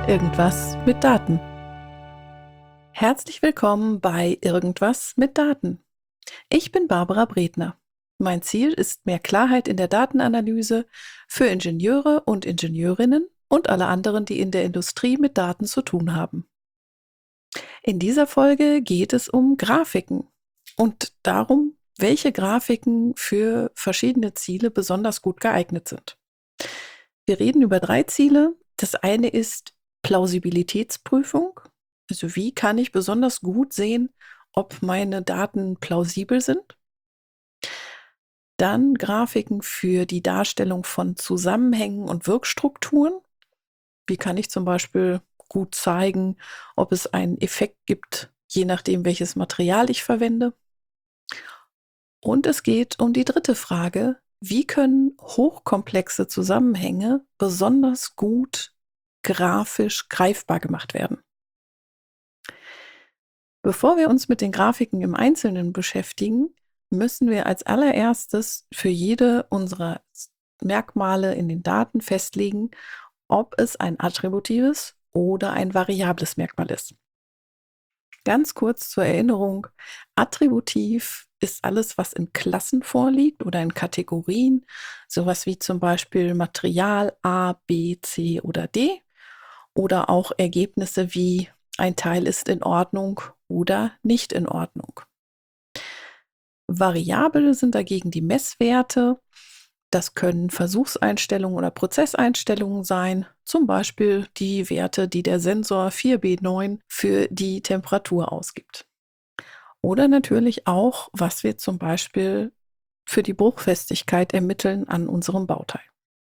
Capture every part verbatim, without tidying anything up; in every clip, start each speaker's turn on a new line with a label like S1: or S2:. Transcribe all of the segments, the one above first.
S1: Irgendwas mit Daten. Herzlich willkommen bei Irgendwas mit Daten. Ich bin Barbara Bredner. Mein Ziel ist mehr Klarheit in der Datenanalyse für Ingenieure und Ingenieurinnen und alle anderen, die in der Industrie mit Daten zu tun haben. In dieser Folge geht es um Grafiken und darum, welche Grafiken für verschiedene Ziele besonders gut geeignet sind. Wir reden über drei Ziele. Das eine ist Plausibilitätsprüfung. Also wie kann ich besonders gut sehen, ob meine Daten plausibel sind? Dann Grafiken für die Darstellung von Zusammenhängen und Wirkstrukturen. Wie kann ich zum Beispiel gut zeigen, ob es einen Effekt gibt, je nachdem, welches Material ich verwende? Und es geht um die dritte Frage: Wie können hochkomplexe Zusammenhänge besonders gut grafisch greifbar gemacht werden? Bevor wir uns mit den Grafiken im Einzelnen beschäftigen, müssen wir als allererstes für jede unserer Merkmale in den Daten festlegen, ob es ein attributives oder ein variables Merkmal ist. Ganz kurz zur Erinnerung: Attributiv ist alles, was in Klassen vorliegt oder in Kategorien, sowas wie zum Beispiel Material A, B, C oder D, oder auch Ergebnisse wie ein Teil ist in Ordnung oder nicht in Ordnung. Variabel sind dagegen die Messwerte. Das können Versuchseinstellungen oder Prozesseinstellungen sein, zum Beispiel die Werte, die der Sensor vier B neun für die Temperatur ausgibt. Oder natürlich auch, was wir zum Beispiel für die Bruchfestigkeit ermitteln an unserem Bauteil.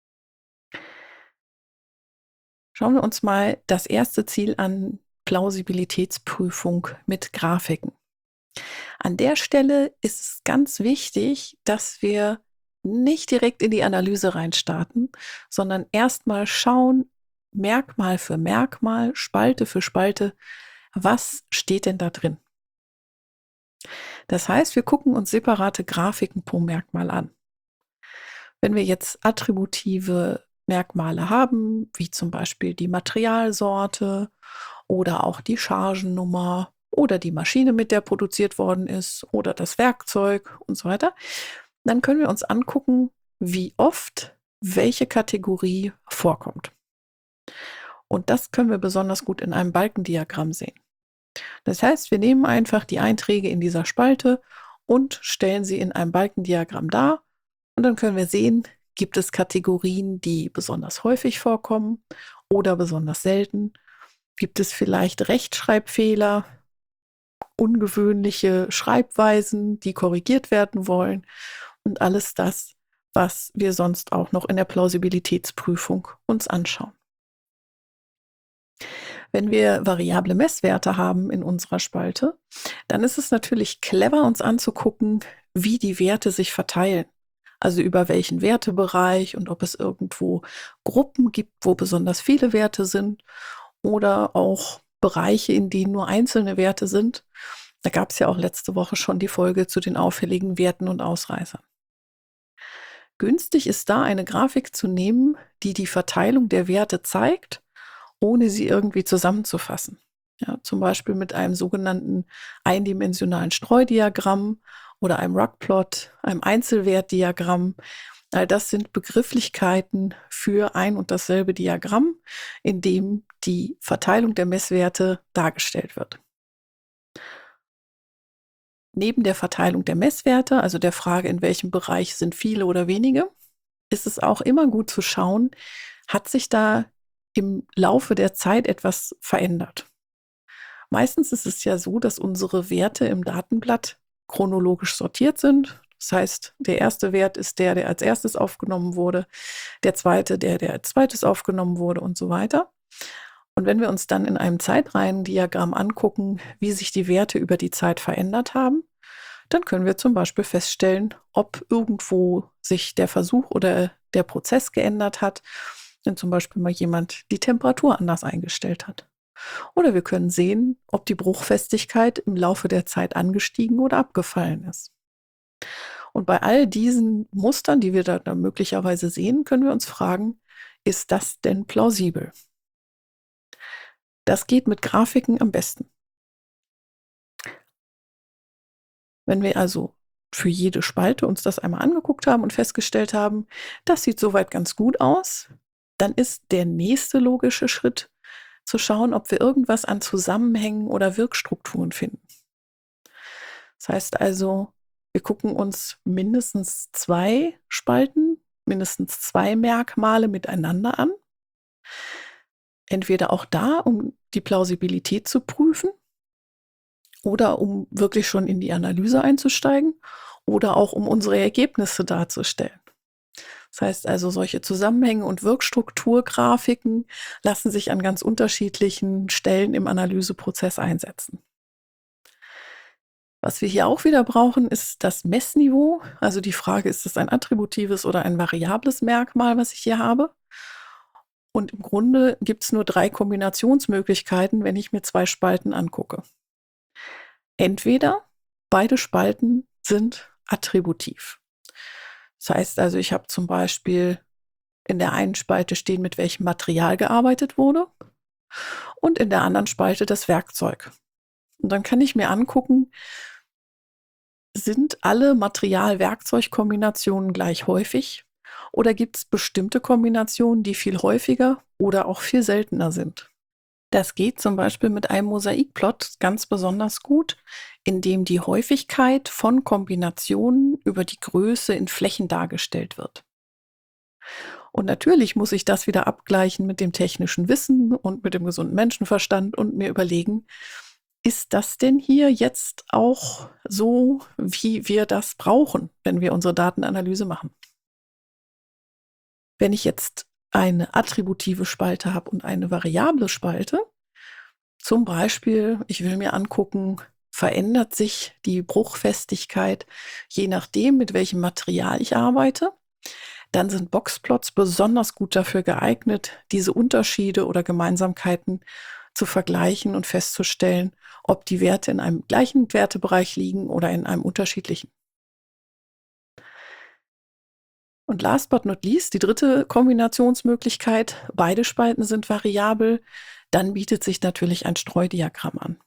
S1: Schauen wir uns mal das erste Ziel an: Plausibilitätsprüfung mit Grafiken. An der Stelle ist es ganz wichtig, dass wir nicht direkt in die Analyse reinstarten, sondern erstmal schauen, Merkmal für Merkmal, Spalte für Spalte, was steht denn da drin? Das heißt, wir gucken uns separate Grafiken pro Merkmal an. Wenn wir jetzt attributive Merkmale haben, wie zum Beispiel die Materialsorte oder auch die Chargennummer oder die Maschine, mit der produziert worden ist, oder das Werkzeug und so weiter, dann können wir uns angucken, wie oft welche Kategorie vorkommt. Und das können wir besonders gut in einem Balkendiagramm sehen. Das heißt, wir nehmen einfach die Einträge in dieser Spalte und stellen sie in einem Balkendiagramm dar. Und dann können wir sehen, gibt es Kategorien, die besonders häufig vorkommen oder besonders selten? Gibt es vielleicht Rechtschreibfehler, ungewöhnliche Schreibweisen, die korrigiert werden wollen? Und alles das, was wir sonst auch noch in der Plausibilitätsprüfung uns anschauen. Wenn wir variable Messwerte haben in unserer Spalte, dann ist es natürlich clever, uns anzugucken, wie die Werte sich verteilen. Also über welchen Wertebereich und ob es irgendwo Gruppen gibt, wo besonders viele Werte sind, oder auch Bereiche, in denen nur einzelne Werte sind. Da gab es ja auch letzte Woche schon die Folge zu den auffälligen Werten und Ausreißern. Günstig ist da, eine Grafik zu nehmen, die die Verteilung der Werte zeigt, ohne sie irgendwie zusammenzufassen. Ja, zum Beispiel mit einem sogenannten eindimensionalen Streudiagramm oder einem Rugplot, einem Einzelwertdiagramm. All das sind Begrifflichkeiten für ein und dasselbe Diagramm, in dem die Verteilung der Messwerte dargestellt wird. Neben der Verteilung der Messwerte, also der Frage, in welchem Bereich sind viele oder wenige, ist es auch immer gut zu schauen, hat sich da im Laufe der Zeit etwas verändert. Meistens ist es ja so, dass unsere Werte im Datenblatt chronologisch sortiert sind. Das heißt, der erste Wert ist der, der als erstes aufgenommen wurde, der zweite, der, der als zweites aufgenommen wurde und so weiter. Und wenn wir uns dann in einem Zeitreihendiagramm angucken, wie sich die Werte über die Zeit verändert haben, dann können wir zum Beispiel feststellen, ob irgendwo sich der Versuch oder der Prozess geändert hat, wenn zum Beispiel mal jemand die Temperatur anders eingestellt hat. Oder wir können sehen, ob die Bruchfestigkeit im Laufe der Zeit angestiegen oder abgefallen ist. Und bei all diesen Mustern, die wir da, da möglicherweise sehen, können wir uns fragen, ist das denn plausibel? Das geht mit Grafiken am besten. Wenn wir also für jede Spalte uns das einmal angeguckt haben und festgestellt haben, das sieht soweit ganz gut aus, dann ist der nächste logische Schritt zu schauen, ob wir irgendwas an Zusammenhängen oder Wirkstrukturen finden. Das heißt also, wir gucken uns mindestens zwei Spalten, mindestens zwei Merkmale miteinander an. Entweder auch da, um die Plausibilität zu prüfen oder um wirklich schon in die Analyse einzusteigen oder auch um unsere Ergebnisse darzustellen. Das heißt also, solche Zusammenhänge und Wirkstrukturgrafiken lassen sich an ganz unterschiedlichen Stellen im Analyseprozess einsetzen. Was wir hier auch wieder brauchen, ist das Messniveau. Also die Frage, ist es ein attributives oder ein variables Merkmal, was ich hier habe? Und im Grunde gibt es nur drei Kombinationsmöglichkeiten, wenn ich mir zwei Spalten angucke. Entweder beide Spalten sind attributiv. Das heißt also, ich habe zum Beispiel in der einen Spalte stehen, mit welchem Material gearbeitet wurde und in der anderen Spalte das Werkzeug. Und dann kann ich mir angucken, sind alle Material-Werkzeug-Kombinationen gleich häufig oder gibt es bestimmte Kombinationen, die viel häufiger oder auch viel seltener sind? Das geht zum Beispiel mit einem Mosaikplot ganz besonders gut, indem die Häufigkeit von Kombinationen über die Größe in Flächen dargestellt wird. Und natürlich muss ich das wieder abgleichen mit dem technischen Wissen und mit dem gesunden Menschenverstand und mir überlegen, ist das denn hier jetzt auch so, wie wir das brauchen, wenn wir unsere Datenanalyse machen? Wenn ich jetzt eine attributive Spalte habe und eine variable Spalte, zum Beispiel, ich will mir angucken, verändert sich die Bruchfestigkeit je nachdem, mit welchem Material ich arbeite, dann sind Boxplots besonders gut dafür geeignet, diese Unterschiede oder Gemeinsamkeiten zu vergleichen und festzustellen, ob die Werte in einem gleichen Wertebereich liegen oder in einem unterschiedlichen. Und last but not least, die dritte Kombinationsmöglichkeit, beide Spalten sind variabel, dann bietet sich natürlich ein Streudiagramm an.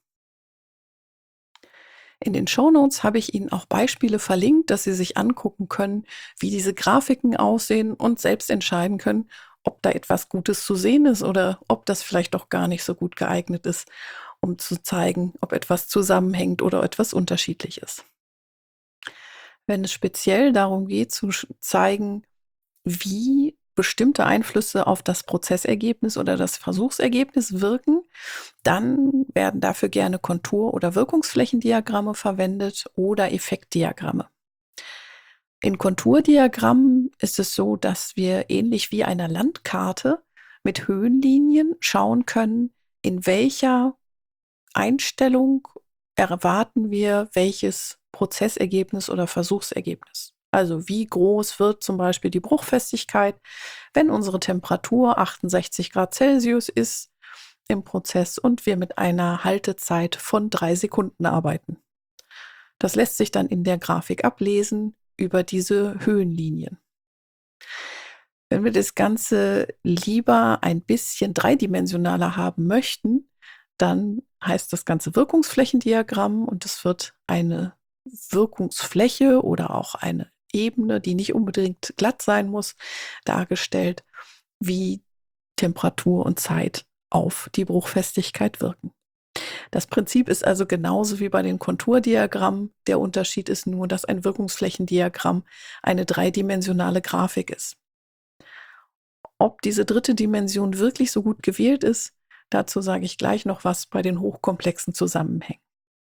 S1: In den Shownotes habe ich Ihnen auch Beispiele verlinkt, dass Sie sich angucken können, wie diese Grafiken aussehen und selbst entscheiden können, ob da etwas Gutes zu sehen ist oder ob das vielleicht doch gar nicht so gut geeignet ist, um zu zeigen, ob etwas zusammenhängt oder etwas unterschiedlich ist. Wenn es speziell darum geht, zu zeigen, wie bestimmte Einflüsse auf das Prozessergebnis oder das Versuchsergebnis wirken, dann werden dafür gerne Kontur- oder Wirkungsflächendiagramme verwendet oder Effektdiagramme. In Konturdiagrammen ist es so, dass wir ähnlich wie einer Landkarte mit Höhenlinien schauen können, in welcher Einstellung erwarten wir welches Prozessergebnis oder Versuchsergebnis. Also wie groß wird zum Beispiel die Bruchfestigkeit, wenn unsere Temperatur achtundsechzig Grad Celsius ist im Prozess und wir mit einer Haltezeit von drei Sekunden arbeiten. Das lässt sich dann in der Grafik ablesen über diese Höhenlinien. Wenn wir das Ganze lieber ein bisschen dreidimensionaler haben möchten, dann heißt das Ganze Wirkungsflächendiagramm und es wird eine Wirkungsfläche oder auch eine Ebene, die nicht unbedingt glatt sein muss, dargestellt, wie Temperatur und Zeit auf die Bruchfestigkeit wirken. Das Prinzip ist also genauso wie bei den Konturdiagrammen. Der Unterschied ist nur, dass ein Wirkungsflächendiagramm eine dreidimensionale Grafik ist. Ob diese dritte Dimension wirklich so gut gewählt ist, dazu sage ich gleich noch was bei den hochkomplexen Zusammenhängen.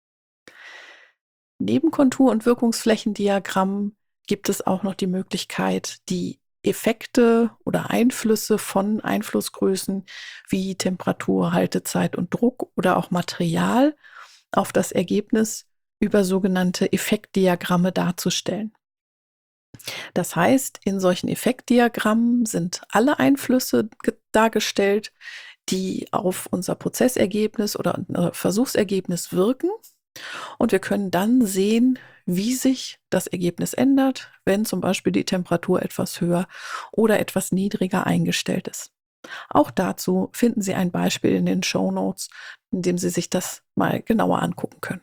S1: Neben Kontur- und Wirkungsflächendiagrammen gibt es auch noch die Möglichkeit, die Effekte oder Einflüsse von Einflussgrößen wie Temperatur, Haltezeit und Druck oder auch Material auf das Ergebnis über sogenannte Effektdiagramme darzustellen. Das heißt, in solchen Effektdiagrammen sind alle Einflüsse dargestellt, die auf unser Prozessergebnis oder unser Versuchsergebnis wirken. Und wir können dann sehen, wie sich das Ergebnis ändert, wenn zum Beispiel die Temperatur etwas höher oder etwas niedriger eingestellt ist. Auch dazu finden Sie ein Beispiel in den Shownotes, in dem Sie sich das mal genauer angucken können.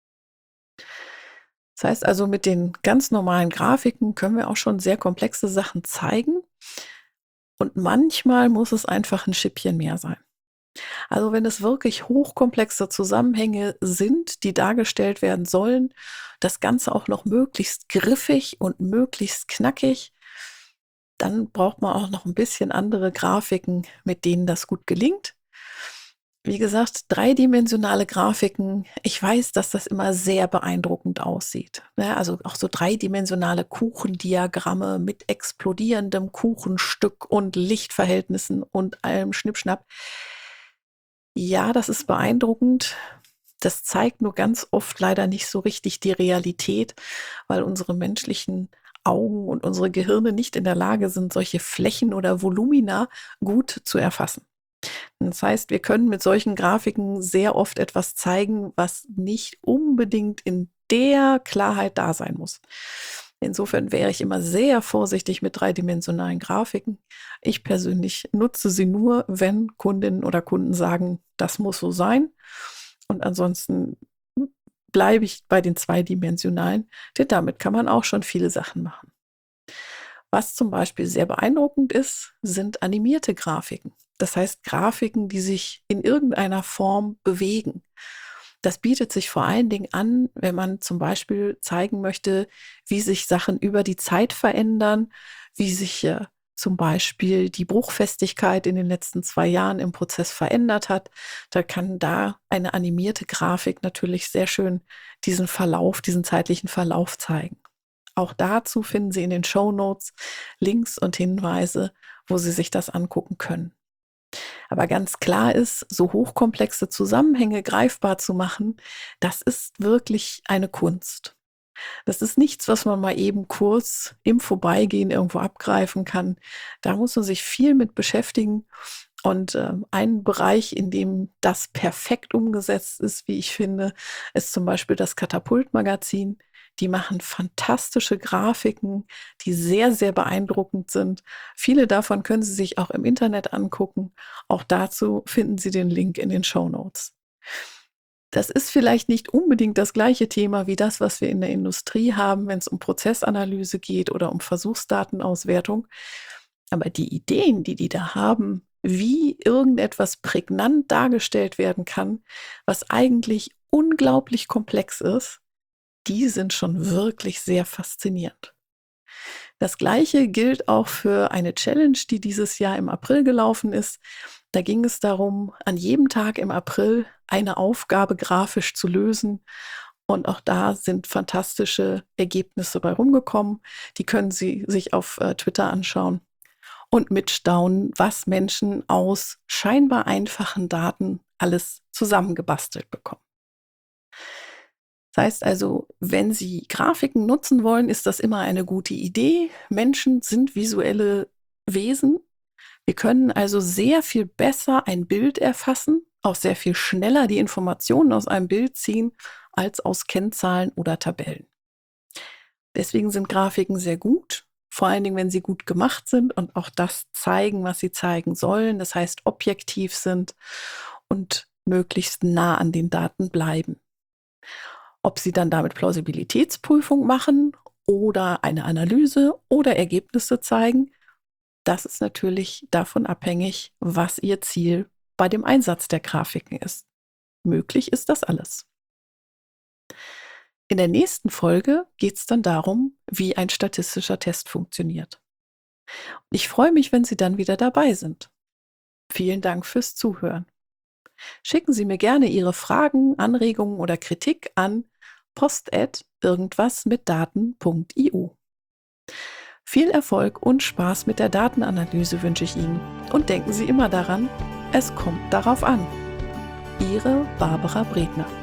S1: Das heißt also, mit den ganz normalen Grafiken können wir auch schon sehr komplexe Sachen zeigen und manchmal muss es einfach ein Schippchen mehr sein. Also wenn es wirklich hochkomplexe Zusammenhänge sind, die dargestellt werden sollen, das Ganze auch noch möglichst griffig und möglichst knackig, dann braucht man auch noch ein bisschen andere Grafiken, mit denen das gut gelingt. Wie gesagt, dreidimensionale Grafiken, ich weiß, dass das immer sehr beeindruckend aussieht. Ne, also auch so dreidimensionale Kuchendiagramme mit explodierendem Kuchenstück und Lichtverhältnissen und allem Schnippschnapp. Ja, das ist beeindruckend. Das zeigt nur ganz oft leider nicht so richtig die Realität, weil unsere menschlichen Augen und unsere Gehirne nicht in der Lage sind, solche Flächen oder Volumina gut zu erfassen. Das heißt, wir können mit solchen Grafiken sehr oft etwas zeigen, was nicht unbedingt in der Klarheit da sein muss. Insofern wäre ich immer sehr vorsichtig mit dreidimensionalen Grafiken. Ich persönlich nutze sie nur, wenn Kundinnen oder Kunden sagen, das muss so sein. Und ansonsten bleibe ich bei den zweidimensionalen, denn damit kann man auch schon viele Sachen machen. Was zum Beispiel sehr beeindruckend ist, sind animierte Grafiken. Das heißt Grafiken, die sich in irgendeiner Form bewegen. Das bietet sich vor allen Dingen an, wenn man zum Beispiel zeigen möchte, wie sich Sachen über die Zeit verändern, wie sich äh, zum Beispiel die Bruchfestigkeit in den letzten zwei Jahren im Prozess verändert hat. Da kann da eine animierte Grafik natürlich sehr schön diesen Verlauf, diesen zeitlichen Verlauf zeigen. Auch dazu finden Sie in den Shownotes Links und Hinweise, wo Sie sich das angucken können. Aber ganz klar ist, so hochkomplexe Zusammenhänge greifbar zu machen, das ist wirklich eine Kunst. Das ist nichts, was man mal eben kurz im Vorbeigehen irgendwo abgreifen kann. Da muss man sich viel mit beschäftigen. Und äh, ein Bereich, in dem das perfekt umgesetzt ist, wie ich finde, ist zum Beispiel das Katapult-Magazin. Die machen fantastische Grafiken, die sehr, sehr beeindruckend sind. Viele davon können Sie sich auch im Internet angucken. Auch dazu finden Sie den Link in den Shownotes. Das ist vielleicht nicht unbedingt das gleiche Thema wie das, was wir in der Industrie haben, wenn es um Prozessanalyse geht oder um Versuchsdatenauswertung. Aber die Ideen, die die da haben, wie irgendetwas prägnant dargestellt werden kann, was eigentlich unglaublich komplex ist, die sind schon wirklich sehr faszinierend. Das Gleiche gilt auch für eine Challenge, die dieses Jahr im April gelaufen ist. Da ging es darum, an jedem Tag im April eine Aufgabe grafisch zu lösen. Und auch da sind fantastische Ergebnisse bei rumgekommen. Die können Sie sich auf äh, Twitter anschauen und mitstaunen, was Menschen aus scheinbar einfachen Daten alles zusammengebastelt bekommen. Das heißt also, wenn Sie Grafiken nutzen wollen, ist das immer eine gute Idee. Menschen sind visuelle Wesen. Wir können also sehr viel besser ein Bild erfassen, auch sehr viel schneller die Informationen aus einem Bild ziehen, als aus Kennzahlen oder Tabellen. Deswegen sind Grafiken sehr gut, vor allen Dingen, wenn sie gut gemacht sind und auch das zeigen, was sie zeigen sollen. Das heißt, objektiv sind und möglichst nah an den Daten bleiben. Ob Sie dann damit Plausibilitätsprüfung machen oder eine Analyse oder Ergebnisse zeigen, das ist natürlich davon abhängig, was Ihr Ziel bei dem Einsatz der Grafiken ist. Möglich ist das alles. In der nächsten Folge geht es dann darum, wie ein statistischer Test funktioniert. Ich freue mich, wenn Sie dann wieder dabei sind. Vielen Dank fürs Zuhören. Schicken Sie mir gerne Ihre Fragen, Anregungen oder Kritik an post at irgendwasmitdaten punkt i u. Viel Erfolg und Spaß mit der Datenanalyse wünsche ich Ihnen und denken Sie immer daran, es kommt darauf an. Ihre Barbara Bredner.